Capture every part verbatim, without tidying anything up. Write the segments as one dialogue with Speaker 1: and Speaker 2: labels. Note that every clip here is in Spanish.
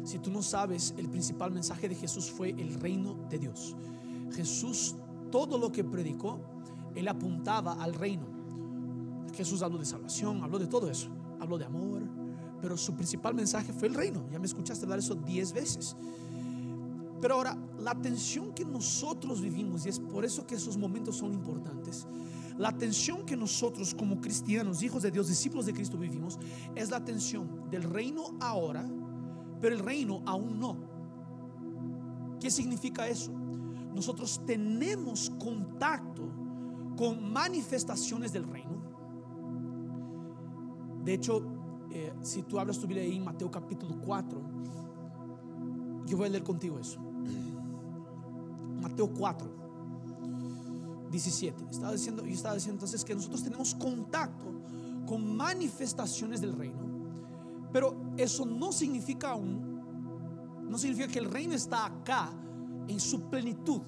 Speaker 1: Si tú no sabes, el principal mensaje de Jesús fue el reino de Dios. Jesús, todo lo que predicó, él apuntaba al reino. Jesús habló de salvación, habló de todo eso, habló de amor, pero su principal mensaje fue el reino. Ya me escuchaste hablar eso diez veces. Pero ahora, la tensión que nosotros vivimos, y es por eso que esos momentos son importantes, la tensión que nosotros como cristianos, hijos de Dios, discípulos de Cristo vivimos, es la tensión del reino ahora, pero el reino aún no. ¿Qué significa eso? Nosotros tenemos contacto con manifestaciones del reino. De hecho, eh, si tú hablas tu Biblia ahí en Mateo capítulo cuatro, yo voy a leer contigo eso. Mateo cuatro, diecisiete. Estaba diciendo, yo estaba diciendo entonces que nosotros tenemos contacto con manifestaciones del reino, pero eso no significa aún, no significa que el reino está acá en su plenitud.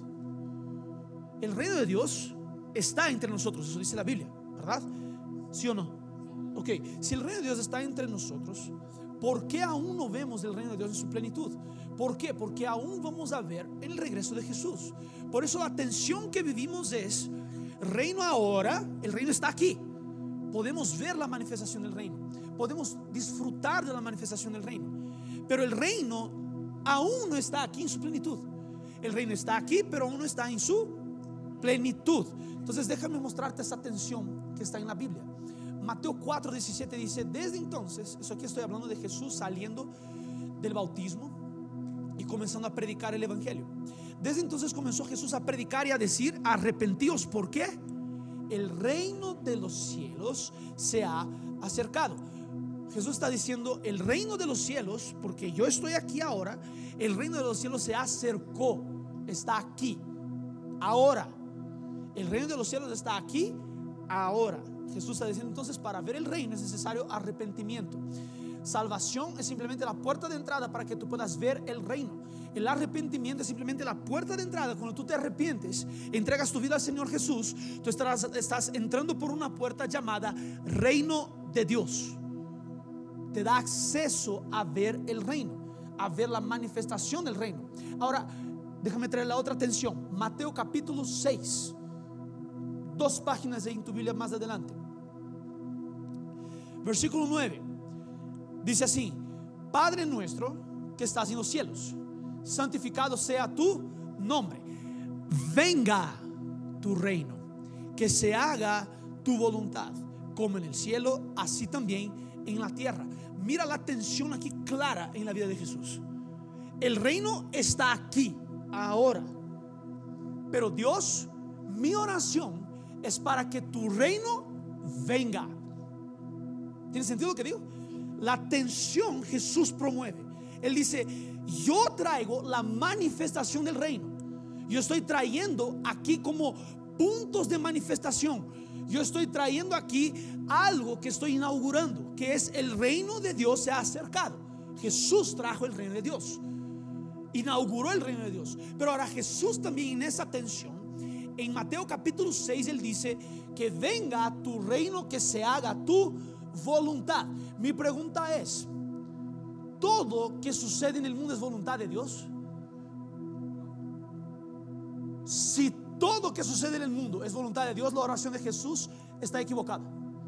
Speaker 1: El reino de Dios está entre nosotros, eso dice la Biblia, ¿verdad? ¿Sí o no? Ok, si el reino de Dios está entre nosotros, ¿por qué aún no vemos el reino de Dios en su plenitud? ¿Por qué? Porque aún vamos a ver el regreso de Jesús. Por eso la tensión que vivimos es: reino ahora, el reino está aquí. Podemos ver la manifestación del reino, podemos disfrutar de la manifestación del reino, pero el reino aún no está aquí en su plenitud. El reino está aquí, pero aún no está en su plenitud. Entonces déjame mostrarte esa tensión que está en la Biblia. Mateo cuatro, diecisiete dice: desde entonces, eso aquí estoy hablando de Jesús saliendo del bautismo y comenzando a predicar el evangelio. Desde entonces comenzó Jesús a predicar y a decir: arrepentíos. ¿Por qué? El reino de los cielos se ha acercado. Jesús está diciendo: el reino de los cielos, porque yo estoy aquí ahora, el reino de los cielos se acercó, está aquí, ahora. El reino de los cielos está aquí, ahora. Jesús está diciendo entonces: para ver el reino es necesario arrepentimiento. Salvación es simplemente la puerta de entrada para que tú puedas ver el reino. El arrepentimiento es simplemente la puerta de entrada. Cuando tú te arrepientes, entregas tu vida al Señor Jesús, tú estás, estás entrando por una puerta llamada reino de Dios. Te da acceso a ver el reino, a ver la manifestación del reino. Ahora, déjame traer la otra atención. Mateo capítulo seis, dos páginas en tu Biblia más adelante, versículo nueve, dice así: Padre nuestro que estás en los cielos, santificado sea tu nombre, venga tu reino, que se haga tu voluntad, como en el cielo, así también en la tierra. Mira la tensión aquí clara en la vida de Jesús. El reino está aquí, ahora, pero Dios, mi oración es para que tu reino venga. ¿Tiene sentido lo que digo? La tensión Jesús promueve. Él dice: yo traigo la manifestación del reino. Yo estoy trayendo aquí como puntos de manifestación. Yo estoy trayendo aquí algo que estoy inaugurando, que es el reino de Dios se ha acercado. Jesús trajo el reino de Dios, inauguró el reino de Dios. Pero ahora Jesús también en esa tensión, en Mateo capítulo seis, él dice: que venga a tu reino, que se haga tu voluntad. Mi pregunta es: ¿todo que sucede en el mundo es voluntad de Dios? Si todo que sucede en el mundo es voluntad de Dios, la oración de Jesús está equivocada.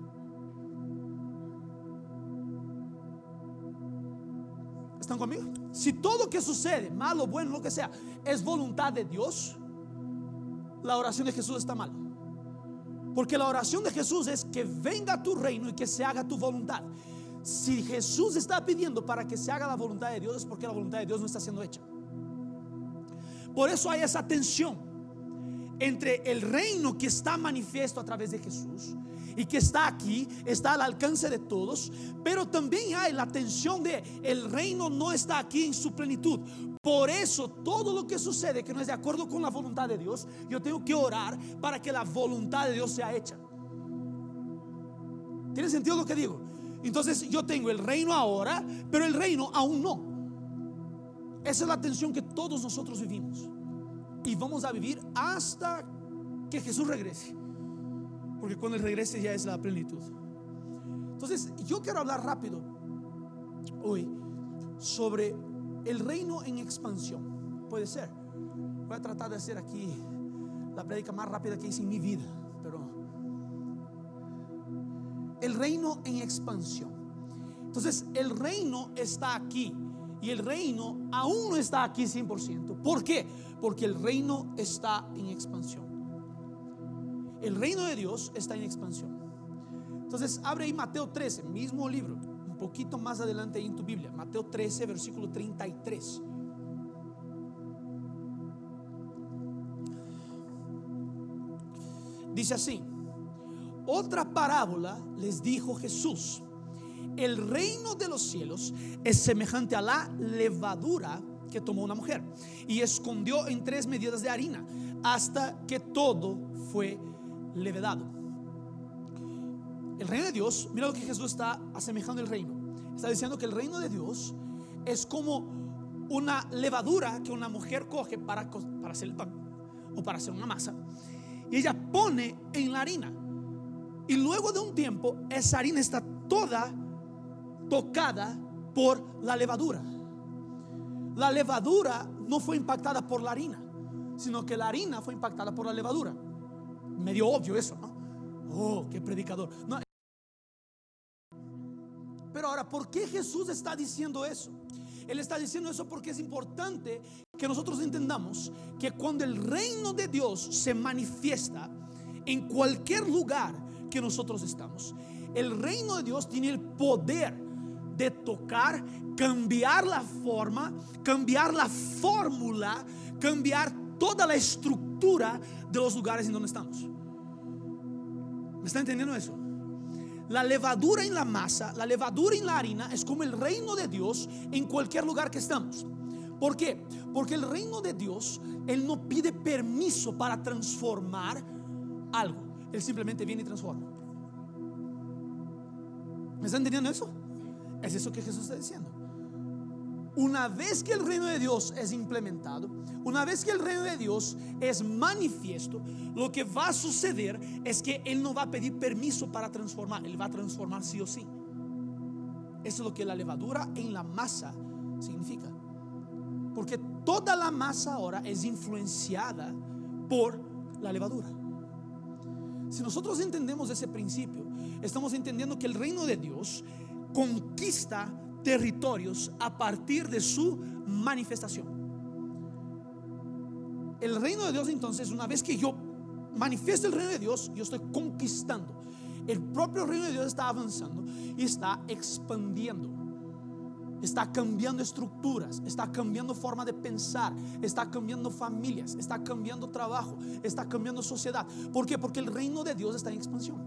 Speaker 1: ¿Están conmigo? Si todo que sucede, malo, bueno, lo que sea, es voluntad de Dios, la oración de Jesús está mal. Porque la oración de Jesús es: que venga tu reino y que se haga tu voluntad. Si Jesús está pidiendo para que se haga la voluntad de Dios, es porque la voluntad de Dios no está siendo hecha. Por eso hay esa tensión entre el reino que está manifiesto a través de Jesús y que está aquí, está al alcance de todos, pero también hay la tensión de el reino no está aquí en su plenitud. Por eso todo lo que sucede que no es de acuerdo con la voluntad de Dios, yo tengo que orar para que la voluntad de Dios sea hecha. ¿Tiene sentido lo que digo? Entonces yo tengo el reino ahora, pero el reino aún no. Esa es la tensión que todos nosotros vivimos y vamos a vivir hasta que Jesús regrese, porque cuando Él regrese ya es la plenitud. Entonces yo quiero hablar rápido hoy sobre el reino en expansión. Puede ser. Voy a tratar de hacer aquí la prédica más rápida que hice en mi vida, pero el reino en expansión. Entonces el reino está aquí y el reino aún no está aquí cien por ciento. ¿Por qué? Porque el reino está en expansión. El reino de Dios está en expansión. Entonces abre ahí Mateo trece, mismo libro, un poquito más adelante ahí en tu Biblia. Mateo trece, versículo treinta y tres. Dice así: otra parábola les dijo Jesús: el reino de los cielos es semejante a la levadura que tomó una mujer y escondió en tres medidas de harina hasta que todo fue levedado. El reino de Dios, mira lo que Jesús está asemejando el reino. Está diciendo que el reino de Dios es como una levadura que una mujer coge para, para hacer el pan o para hacer una masa, y ella pone en la harina, y luego de un tiempo esa harina está toda tocada por la levadura. La levadura no fue impactada por la harina, sino que la harina fue impactada por la levadura. Medio obvio eso, ¿no? Oh, qué predicador. No. Pero ahora, ¿por qué Jesús está diciendo eso? Él está diciendo eso porque es importante que nosotros entendamos que cuando el reino de Dios se manifiesta en cualquier lugar que nosotros estamos, el reino de Dios tiene el poder de tocar, cambiar la forma, cambiar la fórmula, cambiar toda la estructura de los lugares en donde estamos. ¿Me está entendiendo eso? La levadura en la masa, la levadura en la harina es como el reino de Dios en cualquier lugar que estamos. ¿Por qué? Porque el reino de Dios, Él no pide permiso para transformar algo. Él simplemente viene y transforma. ¿Me está entendiendo eso? Es eso que Jesús está diciendo. Una vez que el reino de Dios es implementado, una vez que el reino de Dios es manifiesto, lo que va a suceder es que Él no va a pedir permiso para transformar. Él va a transformar sí o sí. Eso es lo que la levadura en la masa significa. Porque toda la masa ahora es influenciada por la levadura. Si nosotros entendemos ese principio, estamos entendiendo que el reino de Dios conquista territorios a partir de su manifestación. El reino de Dios, entonces, una vez que yo manifiesto el reino de Dios, yo estoy conquistando. El propio reino de Dios está avanzando y está expandiendo. Está cambiando estructuras, está cambiando forma de pensar, está cambiando familias, está cambiando trabajo, está cambiando sociedad. ¿Por qué? Porque el reino de Dios está en expansión.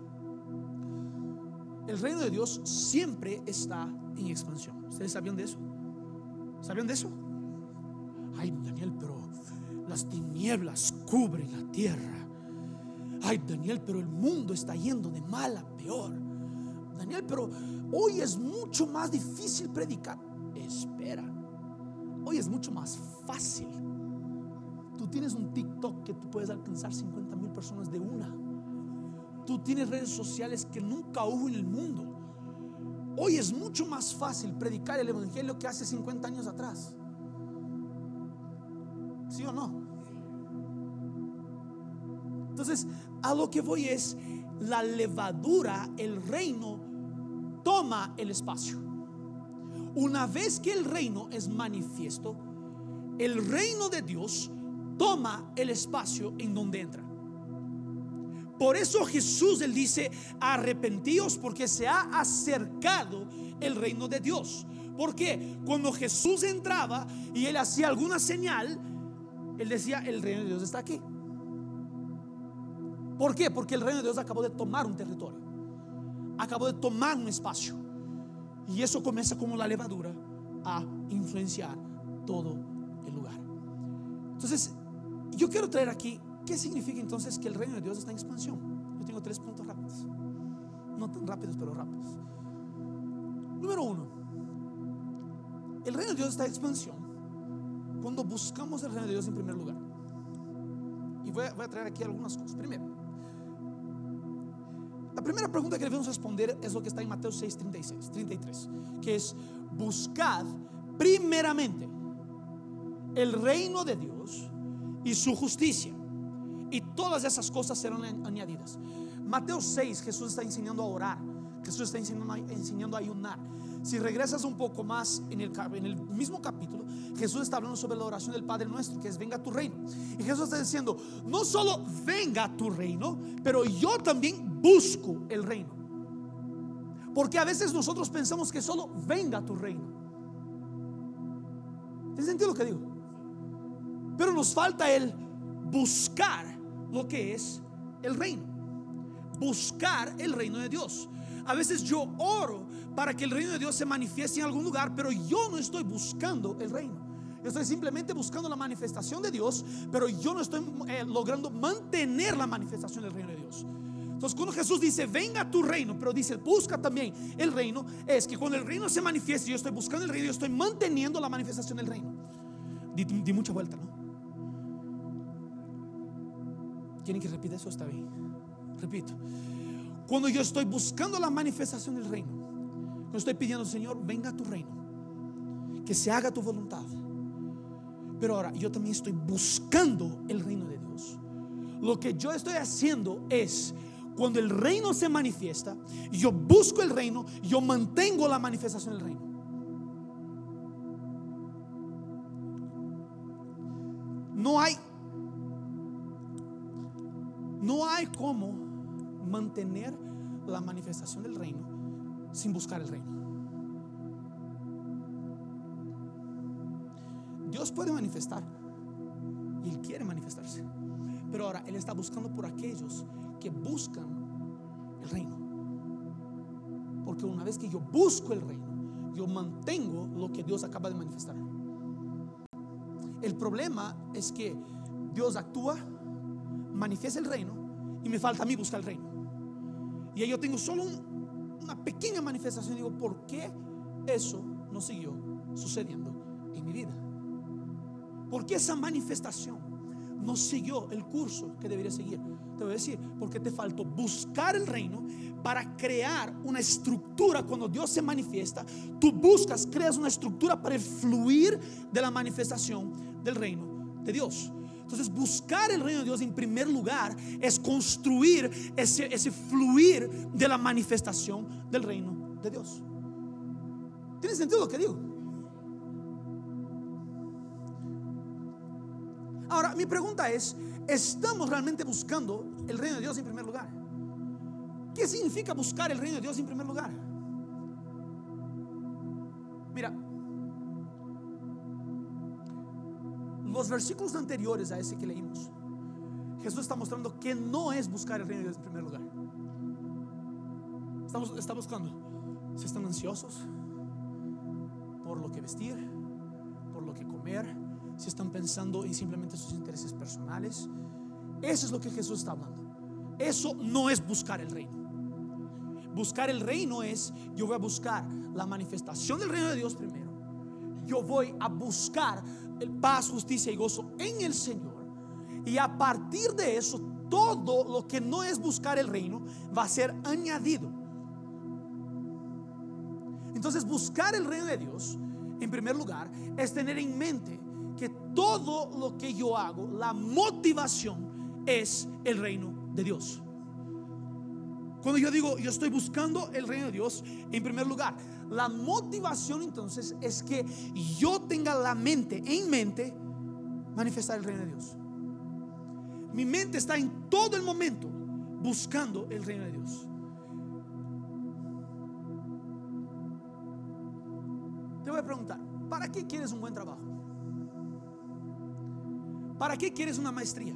Speaker 1: El reino de Dios siempre está en expansión. ¿Ustedes sabían de eso? ¿Sabían de eso? Ay, Daniel, pero las tinieblas cubren la tierra. Ay, Daniel, pero el mundo está yendo de mal a peor. Daniel, pero hoy es mucho más difícil predicar. Espera, hoy es mucho más fácil. Tú tienes un TikTok que tú puedes alcanzar cincuenta mil personas de una. Tú tienes redes sociales que nunca hubo en el mundo. Hoy es mucho más fácil predicar el evangelio que hace cincuenta años atrás. ¿Sí o no? Entonces, a lo que voy es, la levadura, el reino toma el espacio. Una vez que el reino es manifiesto, el reino de Dios toma el espacio en donde entra. Por eso Jesús, Él dice: arrepentíos porque se ha acercado el reino de Dios. Porque cuando Jesús entraba y Él hacía alguna señal, Él decía: el reino de Dios está aquí. ¿Por qué? Porque el reino de Dios acabó de tomar un territorio, acabó de tomar un espacio. Y eso comienza como la levadura a influenciar todo el lugar. Entonces, yo quiero traer aquí, ¿qué significa entonces que el reino de Dios está en expansión? Yo tengo tres puntos rápidos. No tan rápidos, pero rápidos. Número uno, el reino de Dios está en expansión cuando buscamos el reino de Dios en primer lugar. Y voy a, voy a traer aquí algunas cosas. Primero, la primera pregunta que debemos responder es lo que está en Mateo seis, treinta y seis, treinta y tres, que es: buscad primeramente primeramente el reino de Dios y su justicia, y todas esas cosas serán añadidas. Mateo seis, Jesús está enseñando a orar, Jesús está enseñando a, enseñando a ayunar. Si regresas un poco más en el, en el mismo capítulo, Jesús está hablando sobre la oración del Padre Nuestro, que es venga tu reino. Y Jesús está diciendo, no solo venga tu reino, pero yo también busco el reino. Porque a veces nosotros pensamos que solo venga tu reino. ¿Tiene sentido lo que digo? Pero nos falta el buscar lo que es el reino. Buscar el reino de Dios. A veces yo oro para que el reino de Dios se manifieste en algún lugar, pero yo no estoy buscando el reino. Yo estoy simplemente buscando la manifestación de Dios, pero yo no estoy eh, logrando mantener la manifestación del reino de Dios. Entonces, cuando Jesús dice venga tu reino, pero dice busca también el reino, es que cuando el reino se manifieste, yo estoy buscando el reino, yo estoy manteniendo la manifestación del reino. Di, di mucha vuelta, ¿no? ¿Quieren que repita eso? Está bien. Repito. Cuando yo estoy buscando la manifestación del reino, cuando estoy pidiendo, Señor, venga a tu reino, que se haga tu voluntad. Pero ahora yo también estoy buscando el reino de Dios. Lo que yo estoy haciendo es, cuando el reino se manifiesta, yo busco el reino, yo mantengo la manifestación del reino. No hay No hay cómo mantener la manifestación del reino sin buscar el reino. Dios puede manifestar y Él quiere manifestarse, pero ahora Él está buscando por aquellos que buscan el reino. Porque una vez que yo busco el reino, yo mantengo lo que Dios acaba de manifestar. El problema es que Dios actúa, manifiesta el reino, y me falta a mí buscar el reino. Y ahí yo tengo solo un, una pequeña manifestación. Digo, ¿por qué eso no siguió sucediendo en mi vida? ¿Por qué esa manifestación no siguió el curso que debería seguir? Te voy a decir, porque te faltó buscar el reino para crear una estructura. Cuando Dios se manifiesta, tú buscas, creas una estructura para el fluir de la manifestación del reino de Dios. Entonces, buscar el reino de Dios en primer lugar es construir ese, ese fluir de la manifestación del reino de Dios. ¿Tiene sentido lo que digo? Ahora, mi pregunta es, ¿estamos realmente buscando el reino de Dios en primer lugar? ¿Qué significa buscar el reino de Dios en primer lugar? Mira, los versículos anteriores a ese que leímos, Jesús está mostrando que no es buscar el reino de Dios en primer lugar. Estamos, está buscando, si están ansiosos por lo que vestir, por lo que comer, si están pensando en simplemente sus intereses personales. Eso es lo que Jesús está hablando. Eso no es buscar el reino. Buscar el reino es, yo voy a buscar la manifestación del reino de Dios primero. Yo voy a buscar el paz, justicia y gozo en el Señor, y a partir de eso, todo lo que no es buscar el reino va a ser añadido. Entonces, buscar el reino de Dios en primer lugar es tener en mente que todo lo que yo hago, la motivación es el reino de Dios. Cuando yo digo yo estoy buscando el reino de Dios en primer lugar, la motivación entonces es que yo tenga la mente, en mente, manifestar el reino de Dios. Mi mente está en todo el momento buscando el reino de Dios. Te voy a preguntar, ¿para qué quieres un buen trabajo? ¿Para qué quieres una maestría?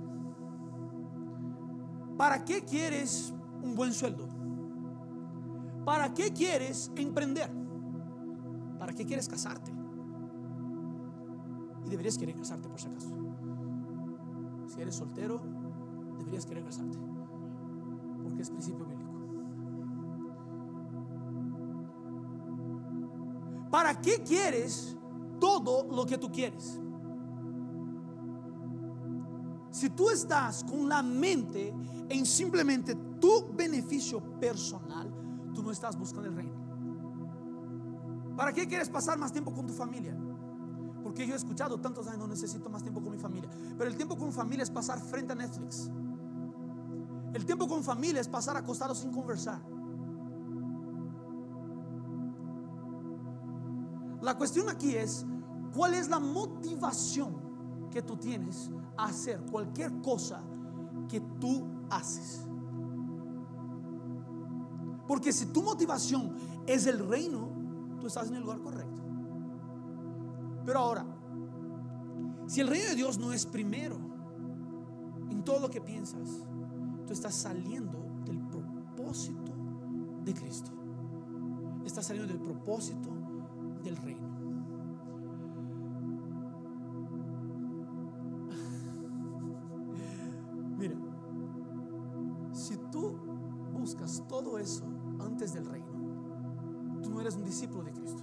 Speaker 1: ¿Para qué quieres un buen sueldo? ¿Para qué quieres emprender? ¿Para qué quieres casarte? Y deberías querer casarte, por si acaso. Si eres soltero, deberías querer casarte, porque es principio bíblico. ¿Para qué quieres todo lo que tú quieres? Si tú estás con la mente en simplemente tu beneficio personal, tú no estás buscando el reino. ¿Para qué quieres pasar más tiempo con tu familia? Porque yo he escuchado tantos años, no necesito más tiempo con mi familia. Pero el tiempo con familia es pasar frente a Netflix. El tiempo con familia es pasar acostados sin conversar. La cuestión aquí es: ¿cuál es la motivación que tú tienes a hacer cualquier cosa que tú haces? Porque si tu motivación es el reino, tú estás en el lugar correcto. Pero ahora, si el reino de Dios no es primero en todo lo que piensas, tú estás saliendo del propósito de Cristo. Estás saliendo del propósito del reino. Mira, si tú buscas todo eso antes del reino, tú no eres un discípulo de Cristo.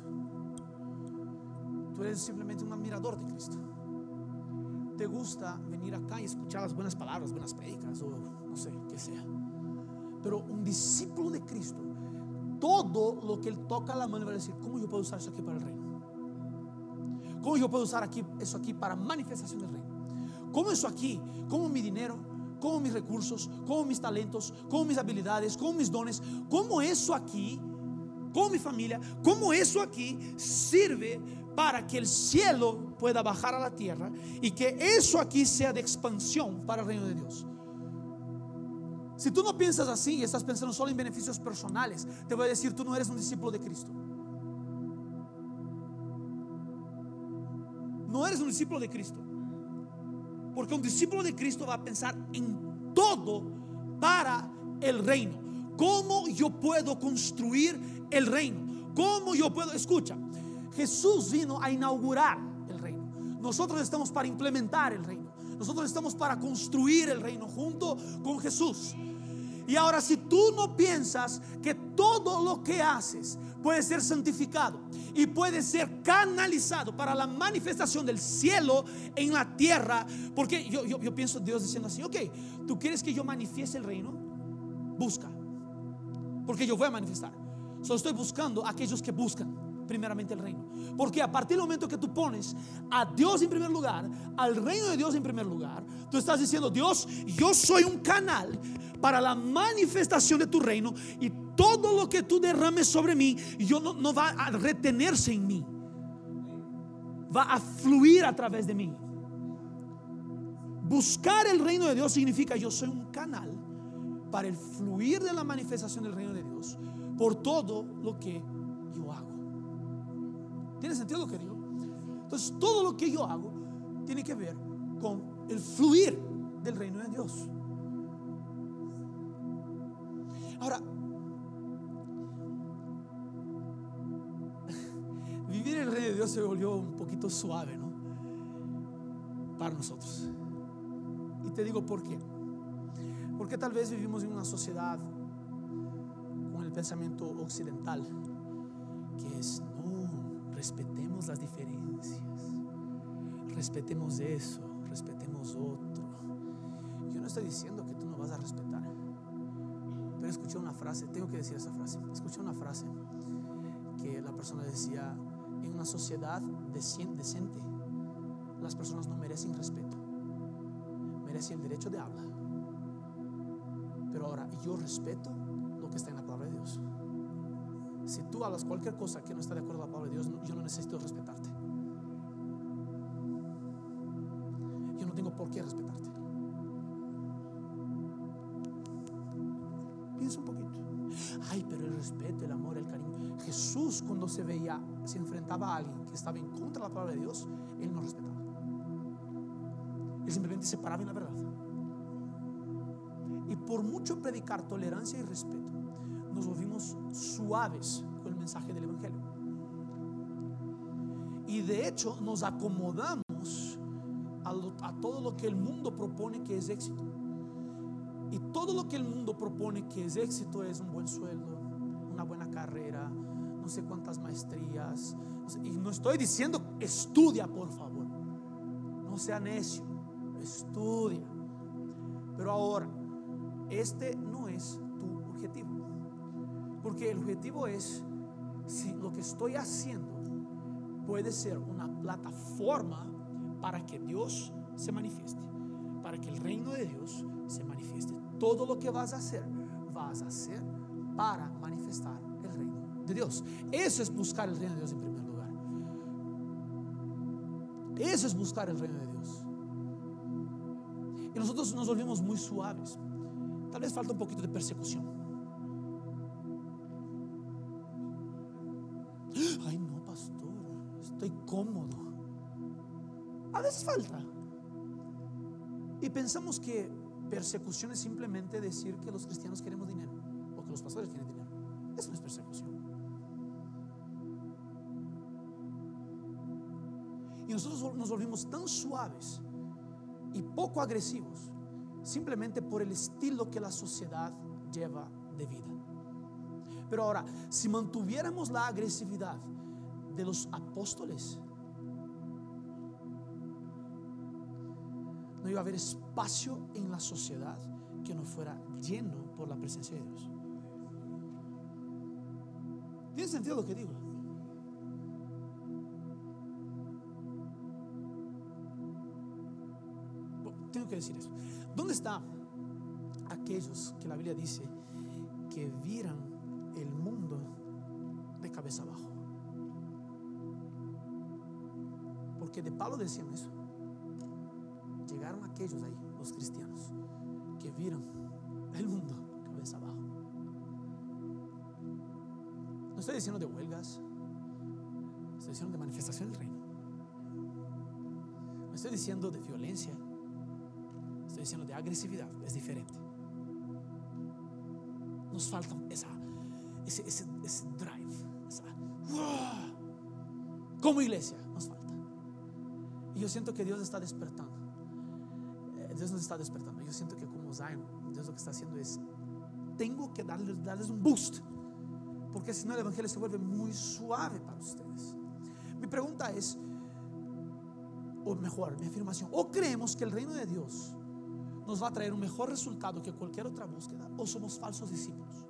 Speaker 1: Tú eres simplemente un admirador de Cristo. Te gusta venir acá y escuchar las buenas palabras, buenas prédicas o no sé qué sea. Pero un discípulo de Cristo, todo lo que él toca a la mano va a decir: ¿cómo yo puedo usar eso aquí para el reino? ¿Cómo yo puedo usar aquí, eso aquí para manifestación del reino? ¿Cómo eso aquí? ¿Cómo mi dinero? ¿Cómo mis recursos? ¿Cómo mis talentos? ¿Cómo mis habilidades? ¿Cómo mis dones? ¿Cómo eso aquí? ¿Cómo mi familia? ¿Cómo eso aquí sirve para que el cielo pueda bajar a la tierra y que eso aquí sea de expansión para el reino de Dios? Si tú no piensas así y estás pensando solo en beneficios personales, te voy a decir: tú no eres un discípulo de Cristo. No eres un discípulo de Cristo. Porque un discípulo de Cristo va a pensar en todo para el reino. ¿Cómo yo puedo construir el reino? ¿Cómo yo puedo? Escucha, Jesús vino a inaugurar el reino. Nosotros estamos para implementar el reino. Nosotros estamos para construir el reino junto con Jesús. Y ahora, si tú no piensas que todo lo que haces puede ser santificado y puede ser canalizado para la manifestación del cielo en la tierra, porque yo, yo, yo pienso Dios diciendo así: ok, tú quieres que yo manifieste el reino, busca, porque yo voy a manifestar. Solo estoy buscando a aquellos que buscan primeramente el reino. Porque a partir del momento que tú pones a Dios en primer lugar, al reino de Dios en primer lugar, tú estás diciendo: Dios, yo soy un canal para la manifestación de tu reino, y todo lo que tú derrames sobre mí, yo no, no va a retenerse en mí, va a fluir a través de mí. Buscar el reino de Dios significa: yo soy un canal para el fluir de la manifestación del reino de Dios por todo lo que yo hago. ¿Tiene sentido lo que digo? Entonces, todo lo que yo hago tiene que ver con el fluir del reino de Dios. Ahora, vivir el reino de Dios se volvió un poquito suave, ¿no? Para nosotros. Y te digo por qué. Porque tal vez vivimos en una sociedad con el pensamiento occidental, que es: no, respetemos las diferencias, respetemos eso, respetemos otro. Yo no estoy diciendo que tú no vas a respetar, pero escuché una frase, tengo que decir esa frase. Escuché una frase que la persona decía: en una sociedad decente, las personas no merecen respeto, merecen el derecho de habla. Pero ahora, yo respeto lo que está en la palabra de Dios. Si tú hablas cualquier cosa que no está de acuerdo a la palabra de Dios, yo no necesito respetarte. Yo no tengo por qué respetarte. Piensa un poquito. Ay, pero el respeto, el amor, el cariño. Jesús, cuando se veía, se enfrentaba a alguien que estaba en contra de la palabra de Dios, él no respetaba. Él simplemente se paraba en la verdad. Y por mucho predicar tolerancia y respeto, nos volvimos suaves con el mensaje del evangelio. Y de hecho nos acomodamos a, lo, a todo lo que el mundo propone que es éxito. Y todo lo que el mundo propone que es éxito es un buen sueldo, una buena carrera, no sé cuántas maestrías. No sé, y no estoy diciendo estudia, por favor, no sea necio, estudia. Pero ahora, este no es tu objetivo, porque el objetivo es si lo que estoy haciendo puede ser una plataforma para que Dios se manifieste, para que el reino de Dios se manifieste. Todo lo que vas a hacer, vas a hacer para manifestar el reino de Dios. Eso es buscar el reino de Dios en primer lugar. Eso es buscar el reino de Dios. Y nosotros nos volvimos muy suaves. Tal vez falta un poquito de persecución. Ay, no, pastor, estoy cómodo. A veces falta. Y pensamos que persecución es simplemente decir que los cristianos queremos dinero, o que los pastores quieren dinero. Eso no es persecución. Y nosotros nos volvimos tan suaves y poco agresivos simplemente por el estilo que la sociedad lleva de vida. Pero ahora, si mantuviéramos la agresividad de los apóstoles, no iba a haber espacio en la sociedad que no fuera lleno por la presencia de Dios. ¿Tiene sentido lo que digo? Bueno, tengo que decir eso. ¿Dónde están aquellos que la Biblia dice que viran el mundo de cabeza abajo? Porque de Pablo decían eso. Llegaron aquellos ahí, los cristianos, que vieron el mundo cabeza abajo. No estoy diciendo de huelgas, estoy diciendo de manifestación del reino. No estoy diciendo de violencia, estoy diciendo de agresividad. Es diferente. Nos falta esa, ese, ese, ese drive, esa, ¡wow! Como iglesia nos falta. Y yo siento que Dios está despertando. Dios nos está despertando. Yo siento que como Zion, Dios lo que está haciendo es, tengo que darles, darles un boost, porque si no el evangelio se vuelve muy suave para ustedes. Mi pregunta es, o mejor, mi afirmación: o creemos que el reino de Dios nos va a traer un mejor resultado que cualquier otra búsqueda, o somos falsos discípulos.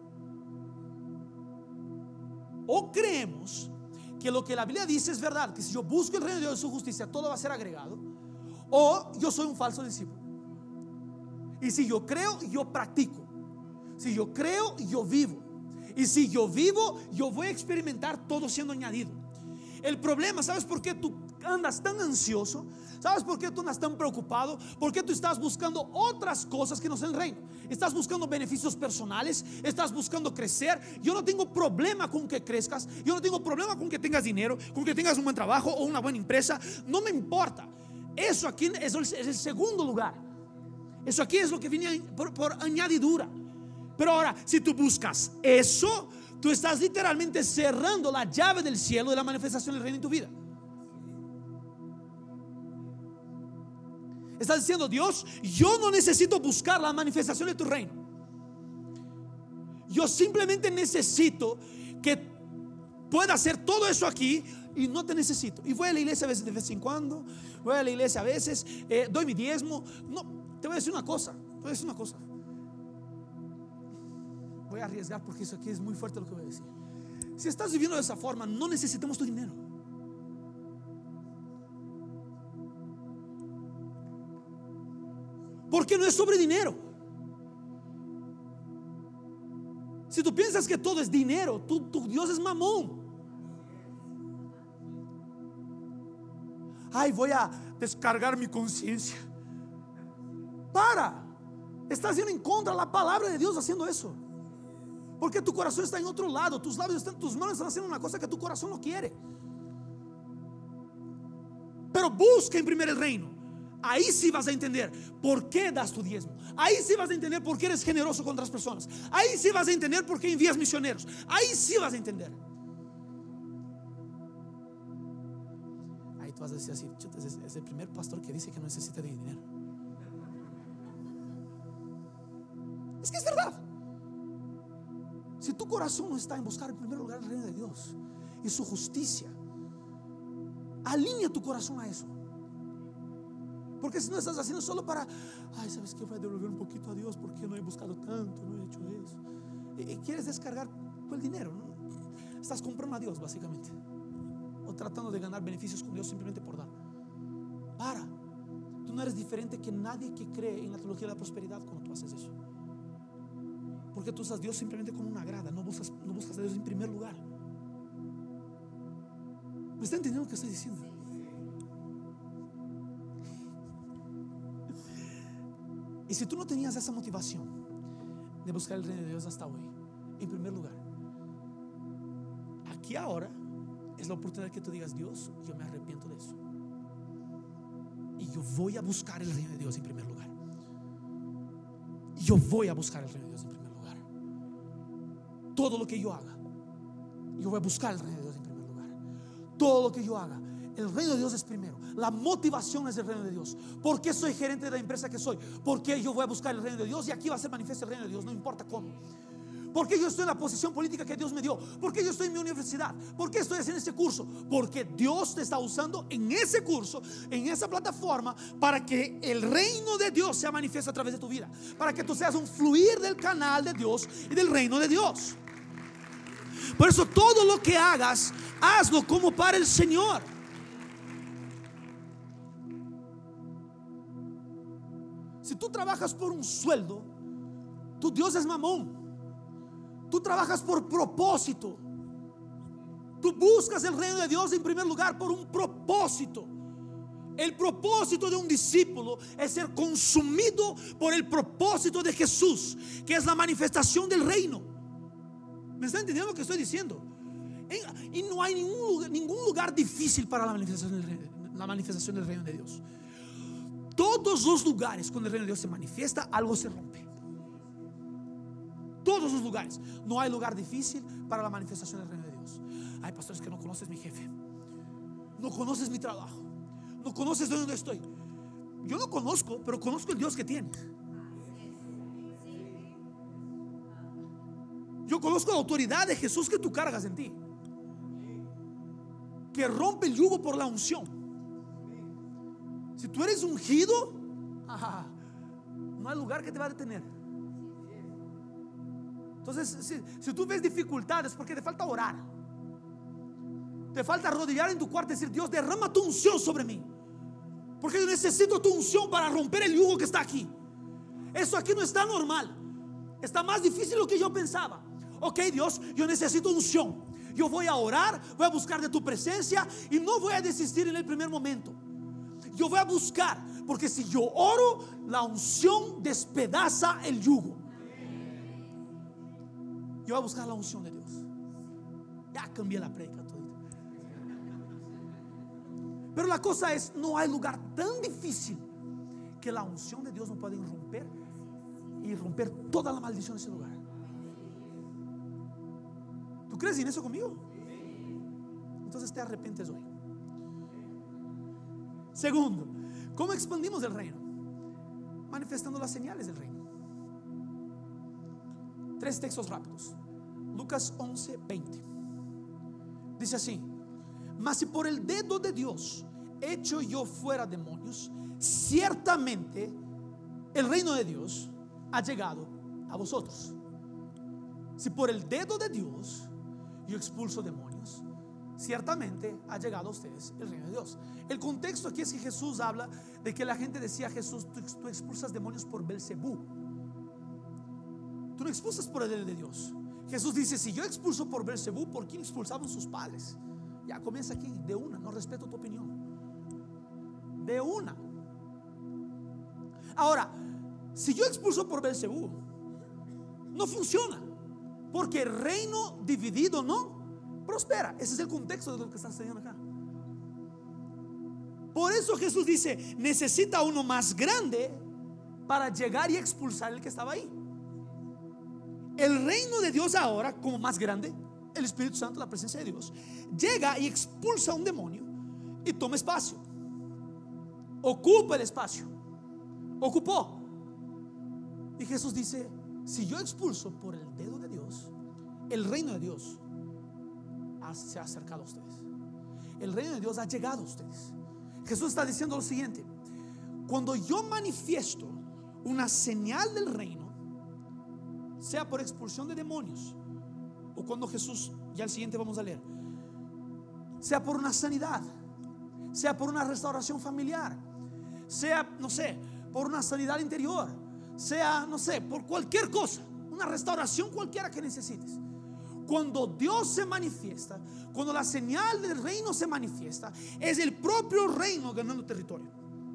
Speaker 1: O creemos que lo que la Biblia dice es verdad, que si yo busco el reino de Dios y su justicia, todo va a ser agregado, o yo soy un falso discípulo. Y si yo creo, yo practico. Si yo creo, yo vivo. Y si yo vivo, yo voy a experimentar todo siendo añadido. El problema, ¿sabes por qué tú andas tan ansioso? ¿Sabes por qué tú andas tan preocupado? Porque tú estás buscando otras cosas que no son el reino. Estás buscando beneficios personales, estás buscando crecer. Yo no tengo problema con que crezcas. Yo no tengo problema con que tengas dinero, con que tengas un buen trabajo o una buena empresa. No me importa. Eso aquí es el, es el segundo lugar. Eso aquí es lo que viene por, por añadidura. Pero ahora, si tú buscas eso, tú estás literalmente cerrando la llave del cielo de la manifestación del reino en tu vida. Estás diciendo: Dios, yo no necesito buscar la manifestación de tu reino. Yo simplemente necesito que pueda hacer todo eso aquí, y no te necesito. Y voy a la iglesia a veces, de vez en cuando. Voy a la iglesia a veces, eh, doy mi diezmo. No, te voy a decir una cosa. Te voy a decir una cosa. Voy a arriesgar porque eso aquí es muy fuerte lo que voy a decir. Si estás viviendo de esa forma, no necesitamos tu dinero. Porque no es sobre dinero. Si tú piensas que todo es dinero, tu, tu Dios es mamón. Ay, voy a descargar mi conciencia. Para. Estás yendo en contra de la palabra de Dios haciendo eso. Porque tu corazón está en otro lado. Tus labios están, tus manos están haciendo una cosa que tu corazón no quiere. Pero busca en primer el reino. Ahí sí vas a entender por qué das tu diezmo. Ahí sí vas a entender por qué eres generoso con otras personas. Ahí sí vas a entender por qué envías misioneros. Ahí sí vas a entender. Ahí tú vas a decir así: es el primer pastor que dice que no necesita de dinero. Es que es verdad. Si tu corazón no está en buscar en primer lugar el reino de Dios y su justicia, alinea tu corazón a eso. Porque si no estás haciendo solo para, ay, ¿sabes qué? Voy a devolver un poquito a Dios porque no he buscado tanto, no he hecho eso. Y, y quieres descargar el dinero, ¿no? Estás comprando a Dios, básicamente. o tratando de ganar beneficios con Dios simplemente por dar. Para. Tú no eres diferente que nadie que cree en la teología de la prosperidad cuando tú haces eso. Porque tú usas a Dios simplemente como una grada. No buscas, no buscas a Dios en primer lugar. ¿Me está entendiendo lo que estoy diciendo? Y si tú no tenías esa motivación de buscar el reino de Dios hasta hoy, en primer lugar, aquí ahora es la oportunidad que tú digas: Dios, yo me arrepiento de eso y yo voy a buscar el reino de Dios en primer lugar. Yo voy a buscar el reino de Dios en primer lugar. Todo lo que yo haga, yo voy a buscar el reino de Dios en primer lugar. Todo lo que yo haga, el reino de Dios es primero. La motivación es el reino de Dios. ¿Por qué soy gerente de la empresa que soy? Porque yo voy a buscar el reino de Dios y aquí va a ser manifiesto el reino de Dios, no importa cómo. Porque yo estoy en la posición política que Dios me dio. Porque yo estoy en mi universidad. Porque estoy haciendo este curso. Porque Dios te está usando en ese curso, en esa plataforma, para que el reino de Dios sea manifiesto a través de tu vida, para que tú seas un fluir del canal de Dios y del reino de Dios. Por eso todo lo que hagas, hazlo como para el Señor. Si tú trabajas por un sueldo, tu Dios es mamón. Tú trabajas por propósito. Tú buscas el reino de Dios en primer lugar por un propósito. El propósito de un discípulo es ser consumido por el propósito de Jesús, que es la manifestación del reino. ¿Me está entendiendo lo que estoy diciendo? Y no hay ningún lugar, ningún lugar difícil para la manifestación del reino, la manifestación del reino de Dios. Todos los lugares cuando el reino de Dios se manifiesta, algo se rompe. Todos los lugares. No hay lugar difícil para la manifestación del reino de Dios. Hay pastores que no conoces mi jefe, no conoces mi trabajo, no conoces de dónde estoy. Yo no conozco, pero conozco el Dios que tiene. Yo conozco la autoridad de Jesús que tú cargas en ti, que rompe el yugo por la unción. Si tú eres ungido, ajá, no hay lugar que te va a detener. Entonces, si, si tú ves dificultades, porque te falta orar, te falta arrodillar en tu cuarto y decir: Dios, derrama tu unción sobre mí, porque yo necesito tu unción para romper el yugo que está aquí. Eso aquí no está normal, está más difícil de lo que yo pensaba. Ok, Dios, yo necesito unción. Yo voy a orar, voy a buscar de tu presencia y no voy a desistir en el primer momento. Yo voy a buscar, porque si yo oro, la unción despedaza el yugo. Yo voy a buscar la unción de Dios. Ya cambié la predica todita. Pero la cosa es, no hay lugar tan difícil que la unción de Dios no pueda irromper y romper toda la maldición de ese lugar. ¿Tú crees en eso conmigo? Entonces te arrepientes hoy. Segundo, ¿cómo expandimos el reino? Manifestando las señales del reino. Tres textos rápidos. Lucas once, veinte. Dice así: mas si por el dedo de Dios echo yo fuera demonios, ciertamente el reino de Dios ha llegado a vosotros. Si por el dedo de Dios yo expulso demonios, ciertamente ha llegado a ustedes el reino de Dios. El contexto aquí es que Jesús habla de que la gente decía: Jesús, tú, tú expulsas demonios por Belcebú. Tú no expulsas por el dedo de Dios. Jesús dice: si yo expulso por Belcebú, ¿por quién expulsaban sus padres? Ya comienza aquí de una. No respeto tu opinión. De una. Ahora, si yo expulso por Belcebú, no funciona, porque el reino dividido no prospera. Ese es el contexto de lo que está sucediendo acá. Por eso Jesús dice: necesita uno más grande para llegar y expulsar el que estaba ahí. El reino de Dios ahora, como más grande, el Espíritu Santo, la presencia de Dios, llega y expulsa a un demonio y toma espacio. Ocupa el espacio. Ocupó. Y Jesús dice: si yo expulso por el dedo de Dios, el reino de Dios se ha acercado a ustedes. El reino de Dios ha llegado a ustedes. Jesús está diciendo lo siguiente: cuando yo manifiesto una señal del reino, sea por expulsión de demonios, o cuando Jesús, ya el siguiente vamos a leer, sea por una sanidad, sea por una restauración familiar, sea, no sé, por una sanidad interior, sea, no sé, por cualquier cosa, una restauración cualquiera que necesites. Cuando Dios se manifiesta, cuando la señal del reino se manifiesta, es el propio reino ganando territorio.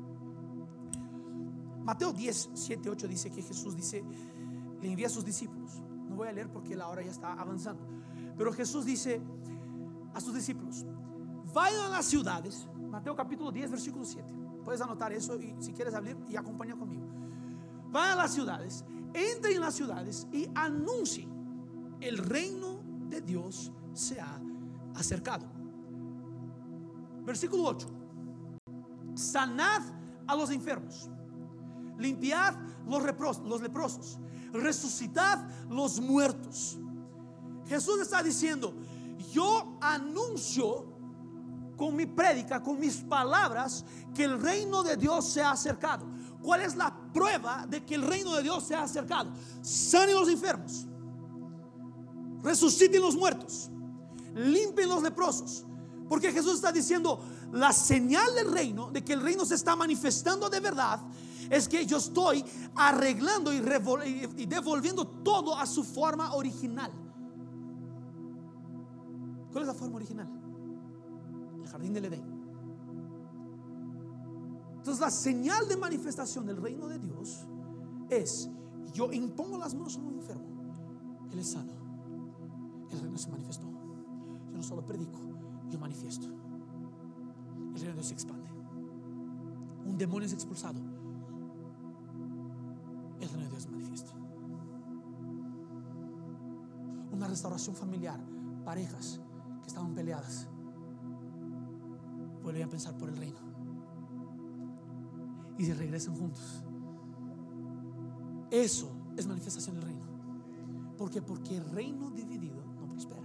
Speaker 1: Mateo diez, siete, ocho dice que Jesús dice, le envía a sus discípulos. No voy a leer porque la hora ya está avanzando, pero Jesús dice a sus discípulos: vayan a las ciudades. Mateo capítulo diez, versículo siete. Puedes anotar eso y si quieres abrir y acompañar conmigo. Vayan a las ciudades, entren en las ciudades y anuncien: el reino de Dios se ha acercado. Versículo ocho: sanad a los enfermos, limpiad los, repros, los leprosos, resucitad los muertos. Jesús está diciendo: yo anuncio con mi prédica, con mis palabras, que el reino de Dios se ha acercado. ¿Cuál es la prueba de que el reino de Dios se ha acercado? Sanen los enfermos, resuciten los muertos, limpien los leprosos. Porque Jesús está diciendo: la señal del reino, de que el reino se está manifestando de verdad, es que yo estoy arreglando y, y devolviendo todo a su forma original. ¿Cuál es la forma original? El jardín del Edén. Entonces la señal de manifestación del reino de Dios es: yo impongo las manos a un enfermo, él es sano, el reino se manifestó. Yo no solo predico, yo manifiesto. El reino de Dios se expande. Un demonio es expulsado, el reino de Dios se manifiesta. Una restauración familiar, parejas que estaban peleadas vuelven a pensar por el reino y se regresan juntos. Eso es manifestación del reino. ¿Por qué? Porque el reino dividido no prospera.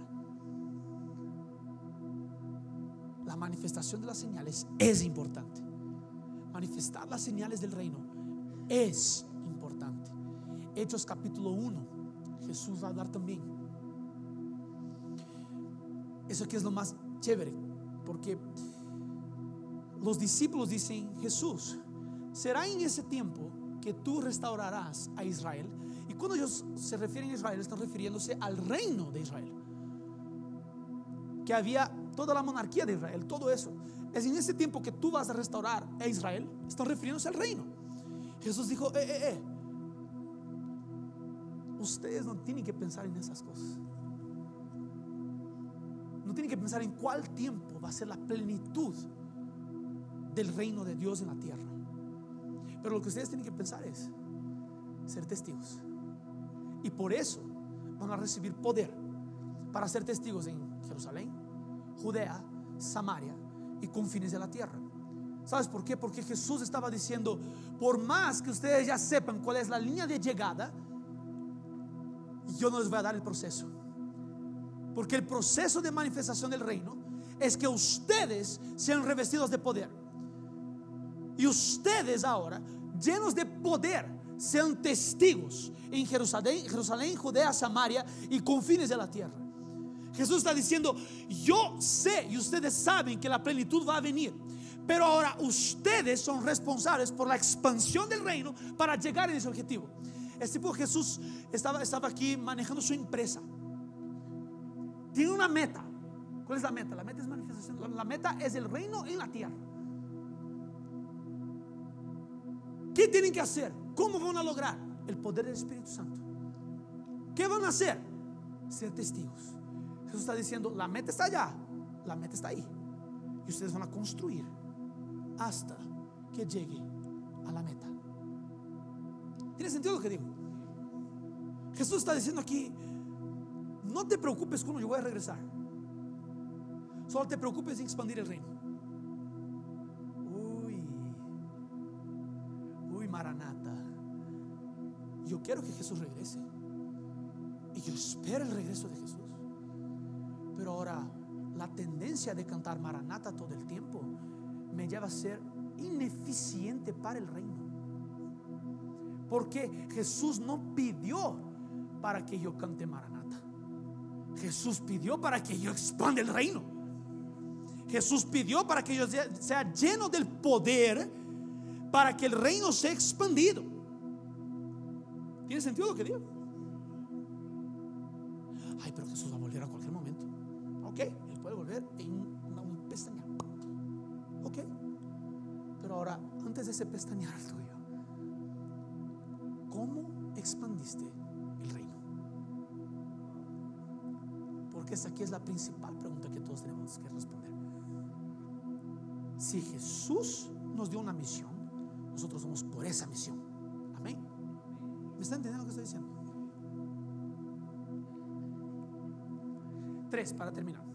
Speaker 1: La manifestación de las señales es importante. Manifestar las señales del reino es importante. Hechos capítulo uno, Jesús va a hablar también. Eso aquí es lo más chévere, porque los discípulos dicen: Jesús, será en ese tiempo que tú restaurarás a Israel. Y cuando ellos se refieren a Israel, están refiriéndose al reino de Israel, que había toda la monarquía de Israel, todo eso. Es en ese tiempo que tú vas a restaurar a Israel. Están refiriéndose al reino. Jesús dijo: eh, eh, eh ustedes no tienen que pensar en esas cosas. No tienen que pensar en cuál tiempo va a ser la plenitud del reino de Dios en la tierra. Pero lo que ustedes tienen que pensar es ser testigos. Y por eso van a recibir poder para ser testigos en Jerusalén, Judea, Samaria y confines de la tierra. ¿Sabes por qué? Porque Jesús estaba diciendo: por más que ustedes ya sepan cuál es la línea de llegada, yo no les voy a dar el proceso. Porque el proceso de manifestación del reino es que ustedes sean revestidos de poder. Y ustedes ahora, llenos de poder, sean testigos en Jerusalén, Jerusalén, Judea, Samaria y confines de la tierra. Jesús está diciendo: yo sé y ustedes saben que la plenitud va a venir, pero ahora ustedes son responsables por la expansión del reino para llegar a ese objetivo. Es tipo Jesús estaba, estaba aquí manejando su empresa. Tiene una meta. ¿Cuál es la meta? La meta es manifestación. La, la meta es el reino en la tierra. ¿Qué tienen que hacer? ¿Cómo van a lograr? El poder del Espíritu Santo. ¿Qué van a hacer? Ser testigos. Jesús está diciendo: la meta está allá, la meta está ahí, y ustedes van a construir hasta que llegue a la meta. ¿Tiene sentido lo que digo? Jesús está diciendo aquí: no te preocupes cuando yo voy a regresar, solo te preocupes en expandir el reino. Uy, uy, Maranata. Yo quiero que Jesús regrese y yo espero el regreso de Jesús. Pero ahora la tendencia de cantar Maranata todo el tiempo me lleva a ser ineficiente para el reino. Porque Jesús no pidió para que yo cante Maranata. Jesús pidió para que yo expanda el reino. Jesús pidió para que ellos sean llenos del poder para que el reino sea expandido. ¿Tiene sentido lo que digo? Ay, pero Jesús va a volver a cualquier momento. Ok, Él puede volver en una, un pestañear. Ok, pero ahora, antes de ese pestañear tuyo, ¿cómo expandiste el reino? Porque esa aquí es la principal pregunta que todos tenemos que responder. Si Jesús nos dio una misión, nosotros somos por esa misión. Amén. ¿Me está entendiendo lo que estoy diciendo? Tres, para terminar.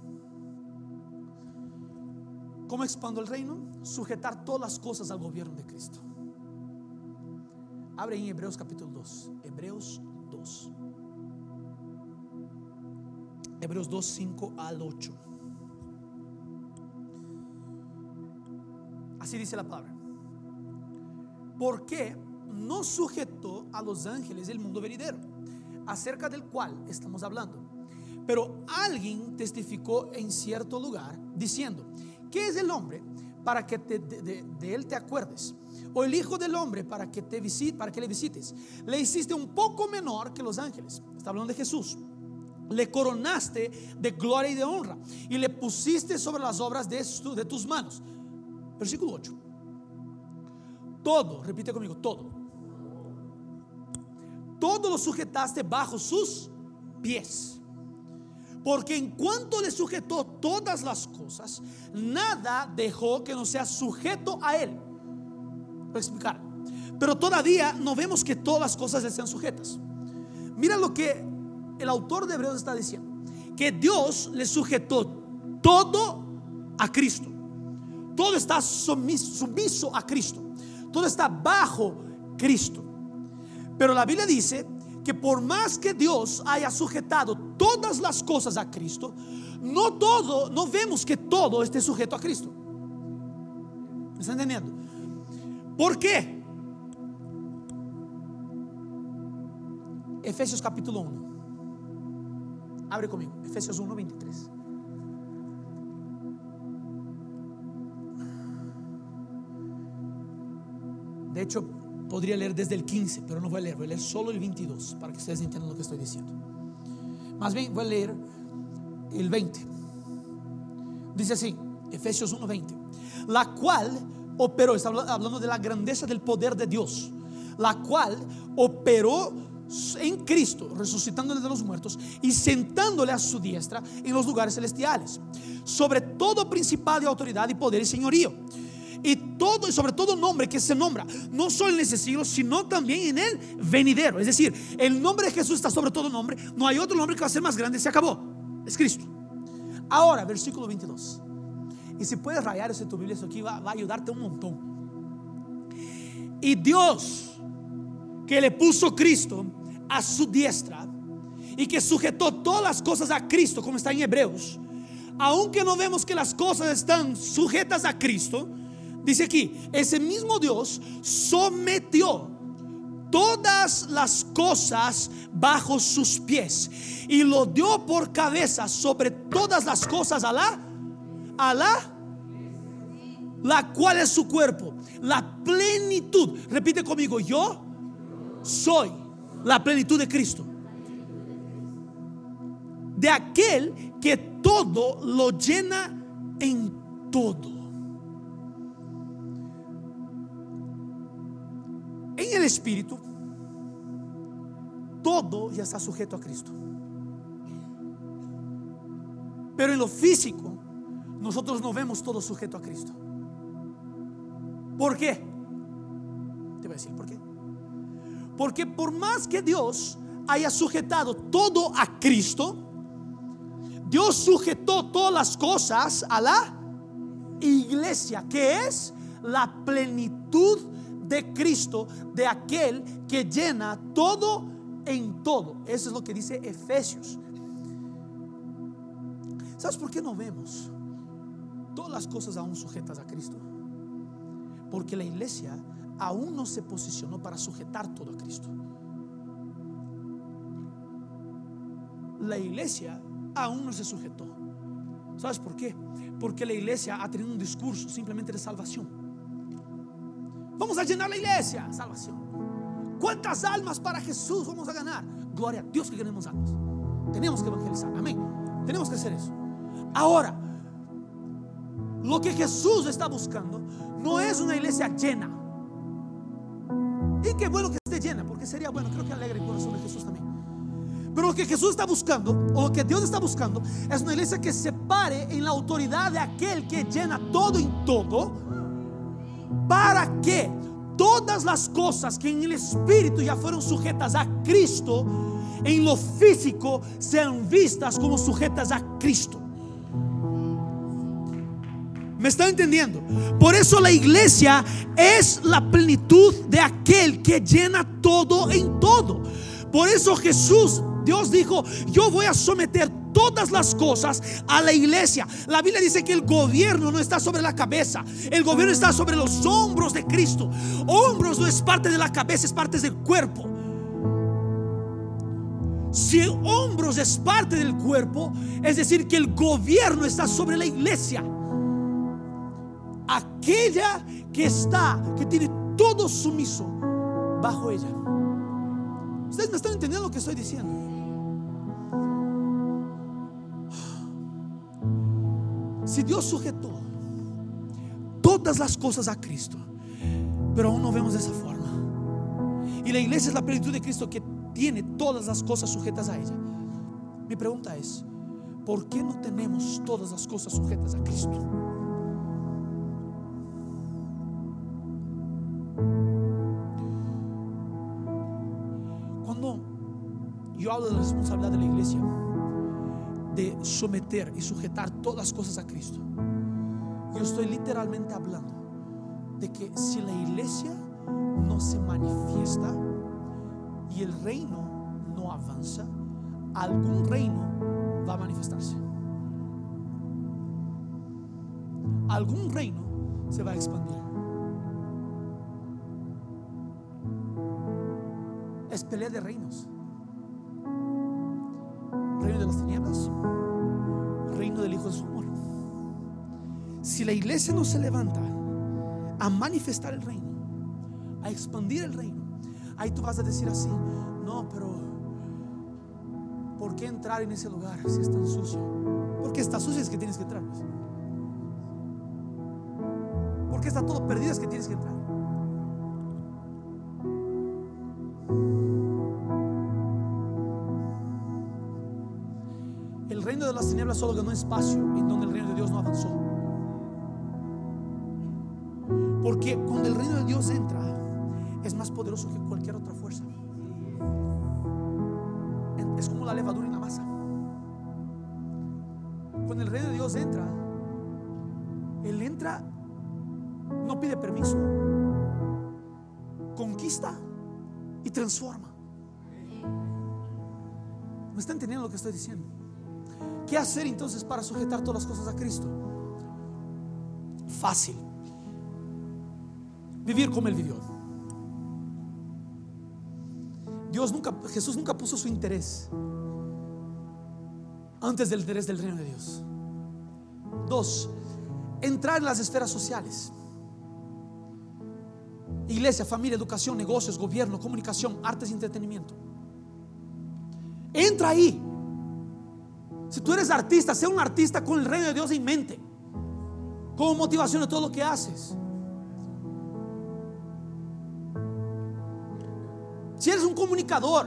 Speaker 1: ¿Cómo expando el reino? Sujetar todas las cosas al gobierno de Cristo. Abre en Hebreos capítulo dos. Hebreos dos. Hebreos dos, cinco al ocho. Así dice la palabra. ¿Por qué no sujetó a los ángeles del mundo venidero, acerca del cual estamos hablando? Pero alguien testificó en cierto lugar diciendo: ¿qué es el hombre para que te, de, de, de él te acuerdes? O el hijo del hombre para que, te visite, para que le visites. Le hiciste un poco menor que los ángeles. Está hablando de Jesús. Le coronaste de gloria y de honra y le pusiste sobre las obras de, su, de tus manos. Versículo ocho. Todo, repite conmigo, todo. Todo lo sujetaste bajo sus pies. Porque en cuanto le sujetó todas las cosas, nada dejó que no sea sujeto a él. Voy a explicar. Pero todavía no vemos que todas las cosas estén sujetas. Mira lo que el autor de Hebreos está diciendo: que Dios le sujetó todo a Cristo. Todo está sumiso, sumiso a Cristo. Todo está bajo Cristo. Pero la Biblia dice que por más que Dios haya sujetado todas las cosas a Cristo, no todo, no vemos que todo esté sujeto a Cristo. ¿Me están entendiendo? ¿Por qué? Efesios capítulo uno. Abre conmigo, Efesios uno, veintitrés. De hecho, podría leer desde el quince, pero no voy a leer, voy a leer solo el veintidós para que ustedes entiendan lo que estoy diciendo. Más bien voy a leer el veinte. Dice así, Efesios uno, veinte. La cual operó, está hablando de la grandeza del poder de Dios, la cual operó en Cristo, resucitándole de los muertos y sentándole a su diestra en los lugares celestiales, sobre todo principado y autoridad y poder y señorío, y todo, y sobre todo nombre que se nombra, no solo en ese siglo, sino también en el venidero. Es decir, el nombre de Jesús está sobre todo nombre. No hay otro nombre que va a ser más grande. Se acabó, es Cristo. Ahora, versículo veintidós. Y si puedes rayar eso en tu Biblia, eso aquí va, va a ayudarte un montón. Y Dios, que le puso Cristo a su diestra y que sujetó todas las cosas a Cristo, como está en Hebreos, aunque no vemos que las cosas están sujetas a Cristo, dice aquí, ese mismo Dios sometió todas las cosas bajo sus pies y lo dio por cabeza sobre todas las cosas a la a la la cual es su cuerpo, la plenitud. Repite conmigo: yo soy la plenitud de Cristo, de aquel que todo lo llena en todo. En el espíritu, todo ya está sujeto a Cristo. Pero en lo físico, nosotros no vemos todo sujeto a Cristo. ¿Por qué? Te voy a decir por qué. Porque por más que Dios haya sujetado todo a Cristo, Dios sujetó todas las cosas a la iglesia, que es la plenitud de Cristo, de aquel que llena todo en todo. Eso es lo que dice Efesios. ¿Sabes por qué no vemos todas las cosas aún sujetas a Cristo? Porque la iglesia aún no se posicionó para sujetar todo a Cristo. La iglesia aún no se sujetó. ¿Sabes por qué? Porque la iglesia ha tenido un discurso simplemente de salvación. Vamos a llenar la iglesia, salvación. ¿Cuántas almas para Jesús vamos a ganar? Gloria a Dios que ganemos almas. Tenemos que evangelizar, amén. Tenemos que hacer eso. Ahora, lo que Jesús está buscando no es una iglesia llena. Y qué bueno que esté llena, porque sería bueno, creo que alegra el corazón de Jesús también. Pero lo que Jesús está buscando, o lo que Dios está buscando, es una iglesia que se pare en la autoridad de aquel que llena todo en todo, para que todas las cosas que en el espíritu ya fueron sujetas a Cristo, en lo físico sean vistas como sujetas a Cristo. ¿Me está entendiendo? Por eso la iglesia es la plenitud de aquel que llena todo en todo. Por eso Jesús, Dios dijo: yo voy a someter todas las cosas a la iglesia. La Biblia dice que el gobierno no está sobre la cabeza, el gobierno está sobre los hombros de Cristo. Hombros no es parte de la cabeza, es parte del cuerpo. Si hombros es parte del cuerpo, es decir que el gobierno está sobre la iglesia, aquella que está, que tiene todo sumiso bajo ella. Ustedes me están entendiendo lo que estoy diciendo. Si Dios sujetó todas las cosas a Cristo, pero aún no vemos de esa forma, y la iglesia es la plenitud de Cristo que tiene todas las cosas sujetas a ella, mi pregunta es: ¿por qué no tenemos todas las cosas sujetas a Cristo? Cuando yo hablo de la responsabilidad de la iglesia de someter y sujetar todas las cosas a Cristo, yo estoy literalmente hablando de que si la iglesia no se manifiesta y el reino no avanza, algún reino va a manifestarse, algún reino se va a expandir. Es pelea de reinos: reino de las tinieblas, reino del Hijo de su amor. Si la iglesia no se levanta a manifestar el reino, a expandir el reino, ahí tú vas a decir así: no, pero ¿por qué entrar en ese lugar si es tan sucio? Porque está sucio es que tienes que entrar. Porque está todo perdido es que tienes que entrar. El reino de las tinieblas solo ganó espacio en donde el reino de Dios no avanzó. Porque cuando el reino de Dios entra, es más poderoso que cualquier otra fuerza. Es como la levadura en la masa. Cuando el reino de Dios entra, Él entra, no pide permiso, conquista y transforma. ¿Me está entendiendo lo que estoy diciendo? ¿Qué hacer entonces para sujetar todas las cosas a Cristo? Fácil: vivir como Él vivió. Dios nunca, Jesús nunca puso su interés antes del interés del reino de Dios. Dos, entrar en las esferas sociales: iglesia, familia, educación, negocios, gobierno, comunicación, artes y entretenimiento. Entra ahí. Si tú eres artista, sea un artista con el reino de Dios en mente, como motivación de todo lo que haces. Si eres un comunicador,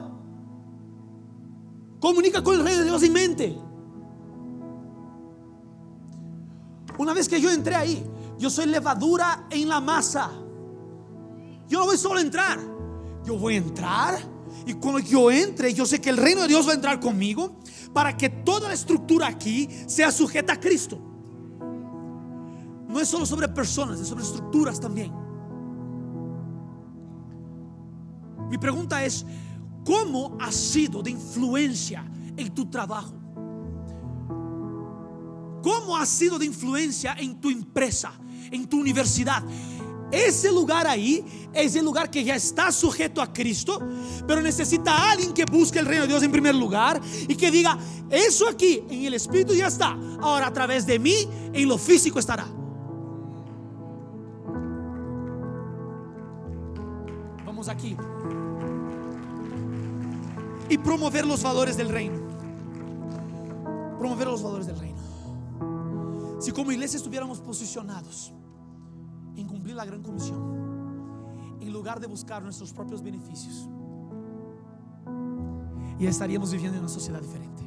Speaker 1: comunica con el reino de Dios en mente. Una vez que yo entré ahí, yo soy levadura en la masa. Yo no voy solo a entrar, yo voy a entrar, y cuando yo entre, yo sé que el reino de Dios va a entrar conmigo, para que toda la estructura aquí sea sujeta a Cristo. No es solo sobre personas, es sobre estructuras también. Mi pregunta es: ¿cómo has sido de influencia en tu trabajo? ¿Cómo has sido de influencia en tu empresa, en tu universidad? ese lugar ahí es el lugar que ya está sujeto a Cristo, pero necesita a alguien que busque el reino de Dios en primer lugar y que diga: eso aquí en el espíritu ya está, ahora a través de mí en lo físico estará. Vamos aquí. Y promover los valores del reino. Promover los valores del reino. Si como iglesia estuviéramos posicionados en cumplir la gran comisión, en lugar de buscar nuestros propios beneficios, ya estaríamos viviendo en una sociedad diferente.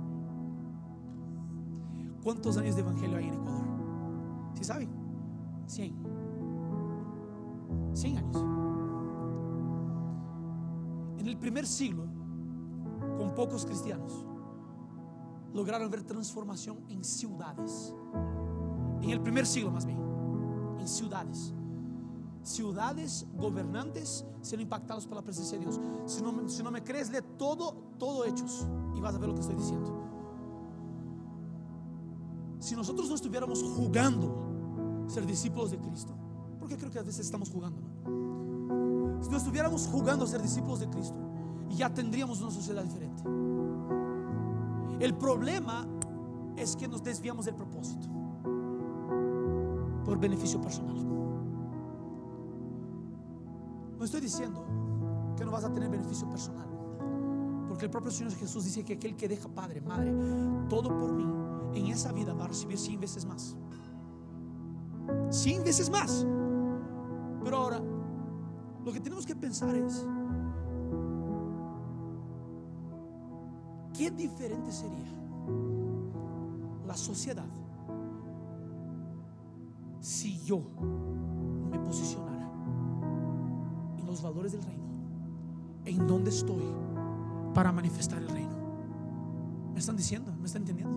Speaker 1: ¿Cuántos años de evangelio hay en Ecuador? ¿Sí saben? Cien. Cien años. En el primer siglo, con pocos cristianos, lograron ver transformación en ciudades. En el primer siglo, más bien, en ciudades. Ciudades, gobernantes siendo impactados por la presencia de Dios. Si no, si no me crees, lee todo, todo Hechos y vas a ver lo que estoy diciendo. Si nosotros no estuviéramos jugando ser discípulos de Cristo, porque creo que a veces estamos jugando, ¿no? Si no estuviéramos jugando a ser discípulos de Cristo, ya tendríamos una sociedad diferente. El problema es que nos desviamos del propósito por beneficio personal. No estoy diciendo que no vas a tener beneficio personal, porque el propio Señor Jesús dice que aquel que deja padre, madre, todo por mí, en esa vida va a recibir cien veces más. Cien veces más. Pero ahora lo que tenemos que pensar es: ¿qué diferente sería la sociedad si yo me posicionara en los valores del reino, en donde estoy para manifestar el reino? ¿Me están diciendo? ¿Me están entendiendo?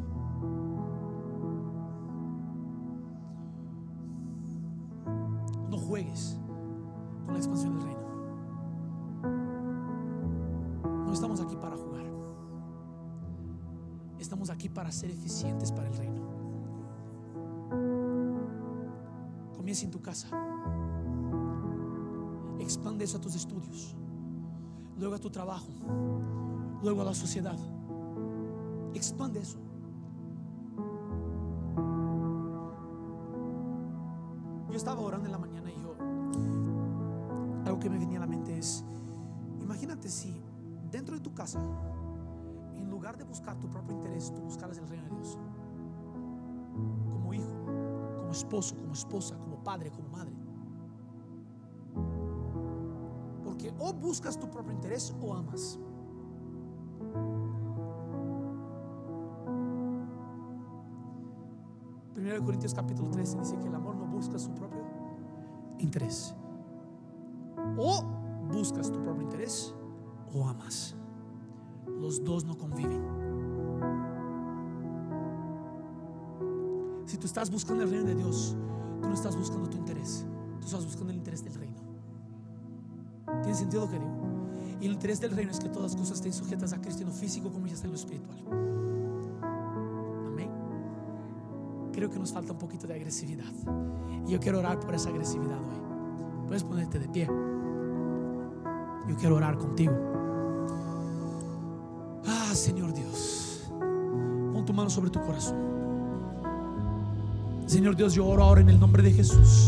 Speaker 1: No juegues con la expansión del reino. No estamos aquí para jugar. Estamos aquí para ser eficientes para el reino. Comienza en tu casa. Expande eso a tus estudios, luego a tu trabajo, luego a la sociedad. Expande eso. Yo estaba orando en la mañana y yo, algo que me venía a la mente es: imagínate si dentro de tu casa, en lugar de buscar tu propio interés, tú buscaras el reino de Dios. Como hijo, como esposo, como esposa, como padre, como madre. Porque o buscas tu propio interés o amas. primero de Corintios capítulo trece dice que el amor no busca su propio interés. O buscas tu propio interés o amas. Los dos no conviven. Si tú estás buscando el reino de Dios, tú no estás buscando tu interés, tú estás buscando el interés del reino. ¿Tiene sentido lo que digo? Y el interés del reino es que todas las cosas estén sujetas a Cristo, en lo físico como ya está en lo espiritual. Amén. Creo que nos falta un poquito de agresividad, y yo quiero orar por esa agresividad hoy. Puedes ponerte de pie. Yo quiero orar contigo. Ah, Señor Dios, pon tu mano sobre tu corazón. Señor Dios, yo oro ahora en el nombre de Jesús,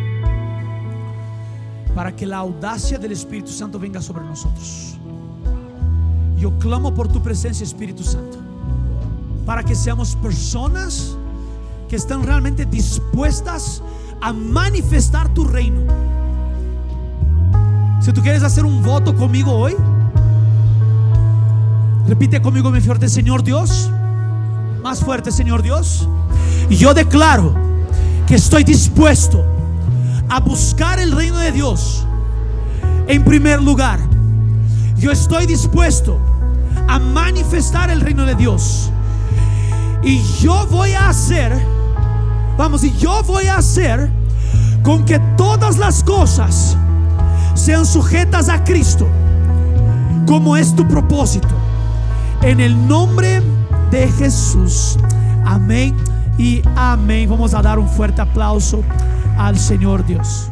Speaker 1: para que la audacia del Espíritu Santo venga sobre nosotros. Yo clamo por tu presencia, Espíritu Santo, para que seamos personas que están realmente dispuestas a manifestar tu reino. Si tú quieres hacer un voto conmigo hoy, repite conmigo mi fuerte: Señor Dios, más fuerte, Señor Dios, yo declaro que estoy dispuesto a buscar el reino de Dios en primer lugar. Yo estoy dispuesto a manifestar el reino de Dios, y yo voy a hacer, vamos, y yo voy a hacer con que todas las cosas sean sujetas a Cristo, como es tu propósito, en el nombre de Jesús. Amén y amén. Vamos a dar un fuerte aplauso al Señor Dios.